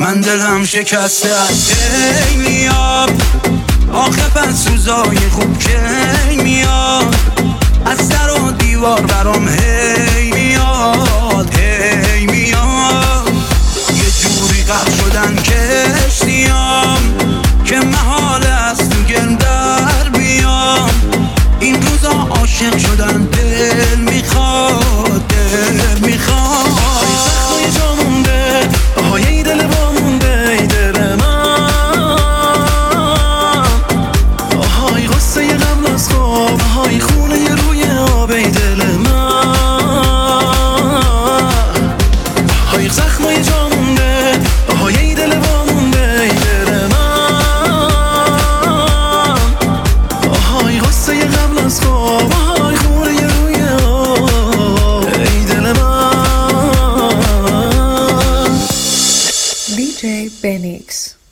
من دلم شکسته از کی میاد آخه پس روزای خوب کی میاد از در و دیوار برام هی میاد هی میاد یه جوری غرق شدن کشتیام که محال است تو گل در بیام این روزا عاشق شدن دل میخواد دل میخواد زخمای جا مونده آهای دل با مونده ای دل من آهای غصه قبل از خواب آهای خونه روی آب ای دل من آهای زخمای جا مونده آهای دل با مونده ای دل من آهای غصه قبل از خواب آهای خونه روی آب ای دل من DJ Benix.